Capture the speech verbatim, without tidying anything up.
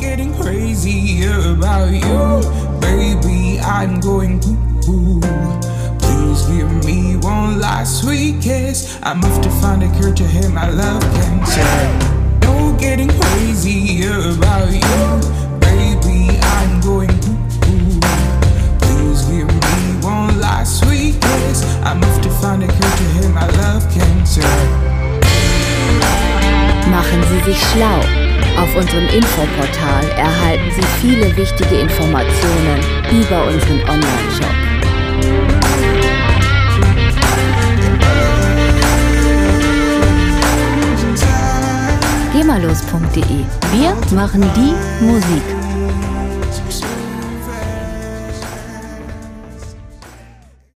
getting crazy about you, baby, I'm going cuckoo. Please give me one last sweet kiss. I move to find a cure to hit my love cancer. No getting crazy about you, baby, I'm going cuckoo. Please give me one last sweet kiss. I move to find a cure to hit my love cancer. Machen Sie sich schlau. Auf unserem Infoportal erhalten Sie viele wichtige Informationen über unseren Online-Shop. gehmallos punkt de. Wir machen die Musik.